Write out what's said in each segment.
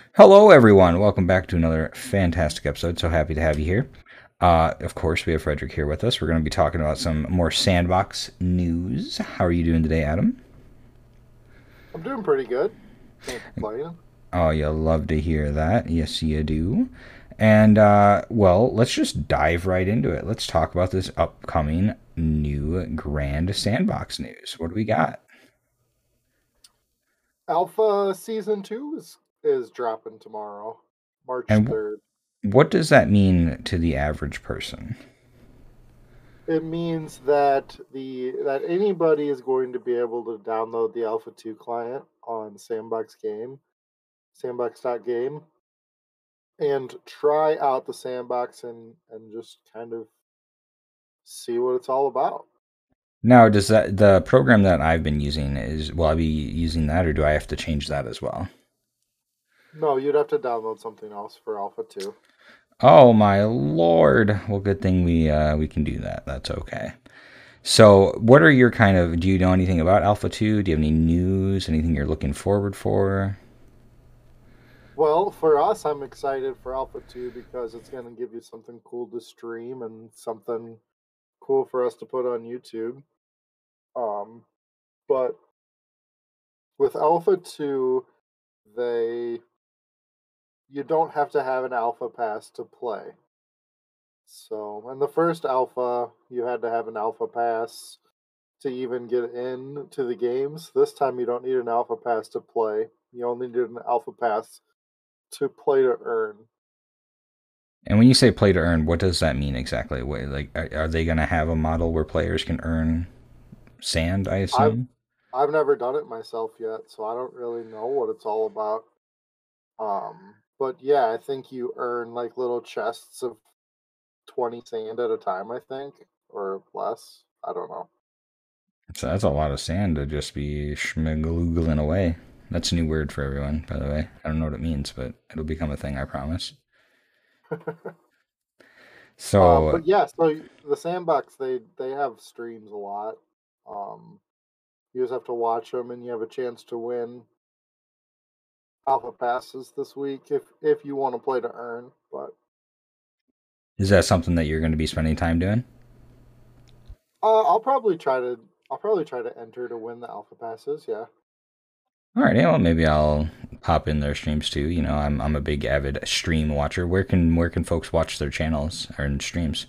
Hello, everyone. Welcome back to another fantastic episode. So happy to have you here. Of course, we have Frederick here with us. We're going to be talking about some more sandbox news. How are you doing today, Adam? I'm doing pretty good. Can't complain. Oh, you love to hear that. Yes, you do. And, well, let's just dive right into it. Let's talk about this upcoming new grand sandbox news. What do we got? Alpha Season 2 is dropping tomorrow, March And 3rd. what does that mean to the average person? It means that anybody is going to be able to download the Alpha 2 client on sandbox.game, and try out the sandbox and just kind of see what it's all about. Now, does that the program that I've been using is will I be using that or do I have to change that as well? No, you'd have to download something else for Alpha 2. Oh my lord. Well, good thing we can do that. That's okay. So, what are your kind of do you know anything about Alpha 2? Do you have any news, anything you're looking forward for? Well, for us, I'm excited for Alpha 2 because it's going to give you something cool to stream and something cool for us to put on YouTube. Um, but with Alpha 2, they you don't have to have an alpha pass to play. So, in the first alpha, you had to have an alpha pass to even get into the games. This time you don't need an alpha pass to play. You only need an alpha pass to play to earn. And when you say play to earn, what does that mean exactly? What, like, are they going to have a model where players can earn sand, I I've assume? I've never done it myself yet, so I don't really know what it's all about. But yeah, I think you earn like little chests of 20 sand at a time, I think, or less. I don't know. So that's a lot of sand to just be schmigloogling away. That's a new word for everyone, by the way. I don't know what it means, but it'll become a thing, I promise. So, But yeah, so the sandbox they have streams a lot. Um, you just have to watch them, and you have a chance to win alpha passes this week if you want to play to earn. But is that something that you're going to be spending time doing? I'll probably try to enter to win the alpha passes. Yeah. All right, yeah, well, maybe I'll pop in their streams too. You know, I'm a big avid stream watcher. Where can folks watch their channels or in streams?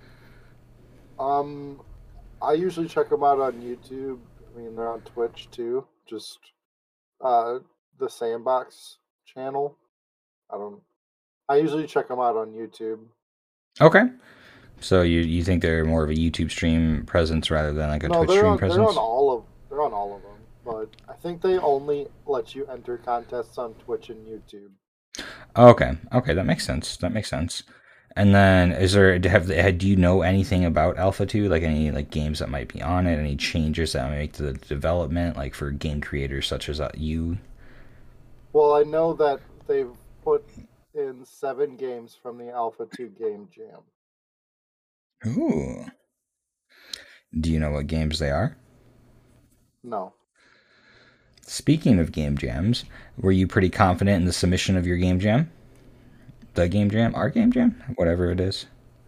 Um, I usually check them out on YouTube. I mean, they're on Twitch too. Just uh, the Sandbox channel. I don't. I usually check them out on YouTube. Okay, so you think they're more of a YouTube stream presence rather than like a No, Twitch stream presence? they're on all of them, but I think they only let you enter contests on Twitch and YouTube. Okay, okay, that makes sense. That makes sense. And then, is there do you know anything about Alpha 2? Like any like games that might be on it? Any changes that might make to the development, like for game creators such as you? Well, I know that they've put in 7 games from the Alpha 2 game jam. Ooh. Do you know what games they are? No. Speaking of game jams, were you pretty confident in the submission of your game jam? The game jam? Our game jam? Whatever it is.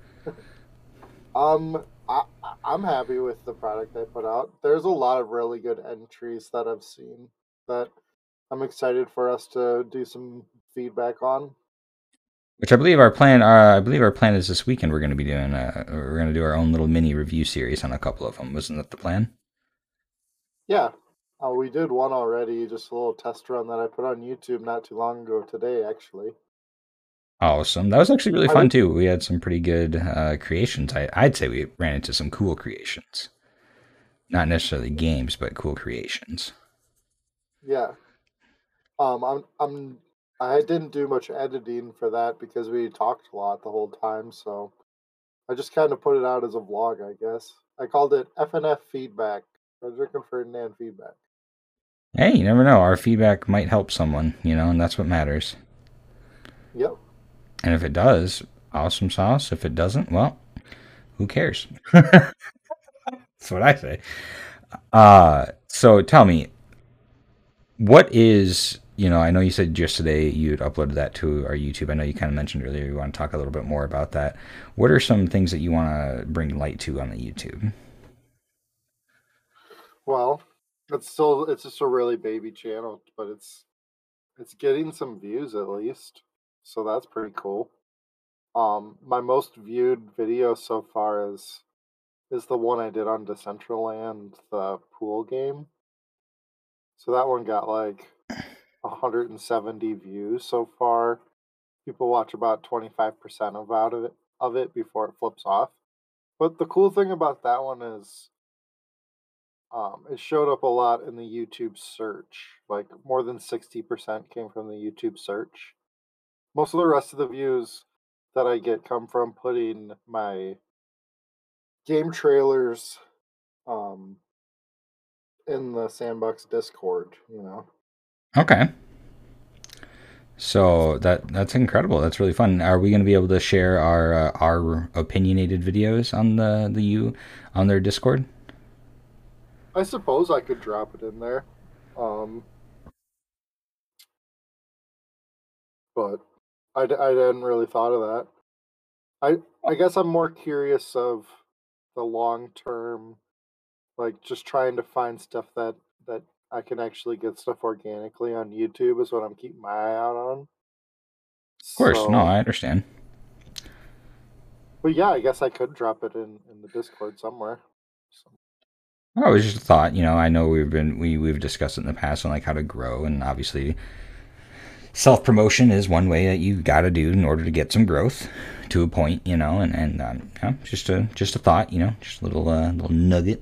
I'm happy with the product they put out. There's a lot of really good entries that I've seen that I'm excited for us to do some feedback on. Which I believe our plan is this weekend. We're going to do our own little mini review series on a couple of them. Wasn't that the plan? Yeah, we did one already, just a little test run that I put on YouTube not too long ago today, actually. Awesome. That was actually really I fun did, too. We had some pretty good creations. I'd say we ran into some cool creations. Not necessarily games, but cool creations. yeah. I didn't do much editing for that because we talked a lot the whole time, so I just kind of put it out as a vlog, I guess. I called it FNF Feedback, Frederick and Ferdinand Feedback. Hey, you never know. Our feedback might help someone, and that's what matters. Yep. And if it does, awesome sauce. If it doesn't, well, who cares? That's what I say. So tell me, what is I know you said just today you'd uploaded that to our YouTube. I know you kind of mentioned earlier you want to talk a little bit more about that. What are some things that you want to bring light to on the YouTube? Well, it's just a really baby channel, but it's getting some views at least, so that's pretty cool. My most viewed video so far is the one I did on Decentraland, the pool game. So that one got like 170 views so far. People watch about 25% of it before it flips off. But the cool thing about that one is it showed up a lot in the YouTube search. Like more than 60% came from the YouTube search. Most of the rest of the views that I get come from putting my game trailers um, in the Sandbox Discord. Okay. So that's incredible. That's really fun. Are we going to be able to share our opinionated videos on the you on their Discord? I suppose I could drop it in there. Um, but I hadn't really thought of that. I guess I'm more curious of the long term, like just trying to find stuff that I can actually get stuff organically on YouTube is what I'm keeping my eye out on. Of course. No, So, I understand. but yeah, I guess I could drop it in the Discord somewhere. So, Oh, it was just a thought. I know we've discussed it in the past on like how to grow, and obviously self promotion is one way that you got to do in order to get some growth to a point. Just a thought. Just a little nugget.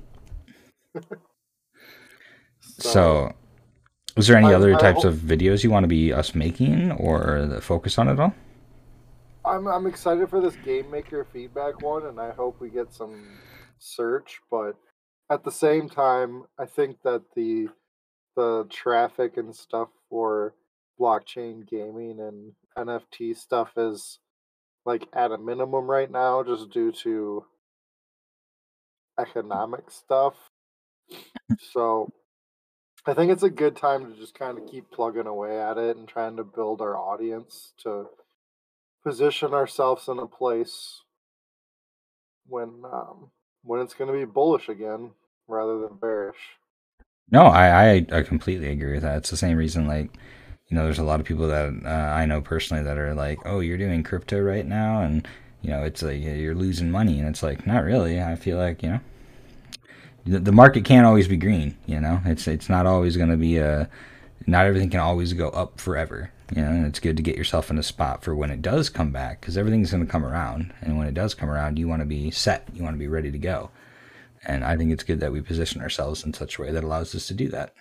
so So, is there any other I types hope of videos you want to be us making or that focus on at all? I'm excited for this game maker feedback one, and I hope we get some search. But at the same time, I think that the traffic and stuff for blockchain gaming and NFT stuff is like at a minimum right now, just due to economic stuff. So I think it's a good time to just kind of keep plugging away at it and trying to build our audience to position ourselves in a place when um, when it's going to be bullish again rather than bearish. No, I completely agree with that. It's the same reason, like, there's a lot of people that I know personally that are like, oh, you're doing crypto right now, and it's like you're losing money, and it's like, not really. I feel like the market can't always be green. It's not always going to be not everything can always go up forever. And it's good to get yourself in a spot for when it does come back, because everything's going to come around, and when it does come around, you want to be set, you want to be ready to go. And I think it's good that we position ourselves in such a way that allows us to do that.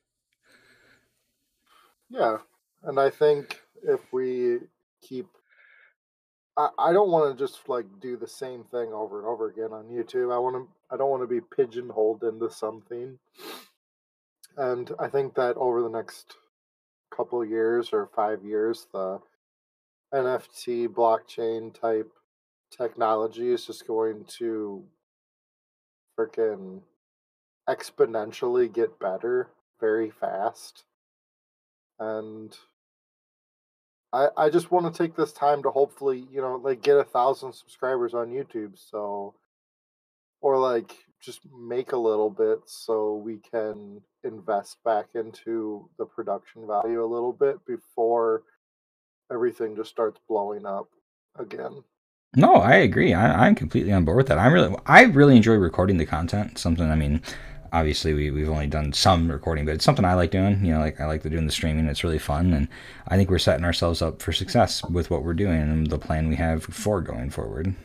Yeah, and I think if we keep I don't want to just like do the same thing over and over again on YouTube. I don't want to be pigeonholed into something. And I think that over the next couple years or 5 years, the NFT blockchain type technology is just going to freaking exponentially get better very fast. And I just want to take this time to hopefully, like get 1,000 subscribers on YouTube. So, or like just make a little bit so we can invest back into the production value a little bit before everything just starts blowing up again. No, I agree. I'm completely on board with that. I really enjoy recording the content. Something, I mean, obviously we've only done some recording, but it's something I like doing. Like I like doing the streaming. It's really fun, and I think we're setting ourselves up for success with what we're doing and the plan we have for going forward.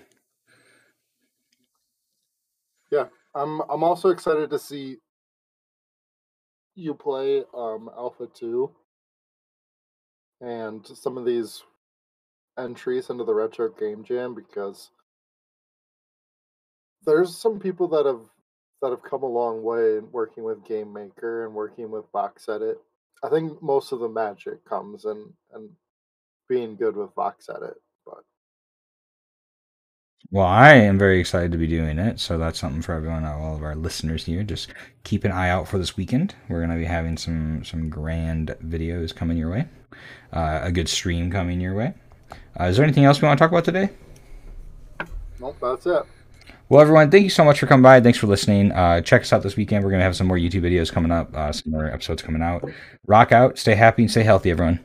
Yeah, I'm also excited to see you play Alpha 2 and some of these entries into the Retro Game Jam because there's some people that have come a long way in working with Game Maker and working with Box Edit. I think most of the magic comes in and being good with Vox Edit, but Well, I am very excited to be doing it, so that's something for everyone, all of our listeners here. Just keep an eye out for this weekend. We're gonna be having some grand videos coming your way, a good stream coming your way. Is there anything else we want to talk about today? Nope, that's it. Well, everyone, thank you so much for coming by. Thanks for listening. Check us out this weekend. We're gonna have some more YouTube videos coming up, some more episodes coming out. Rock out, stay happy, and stay healthy, everyone.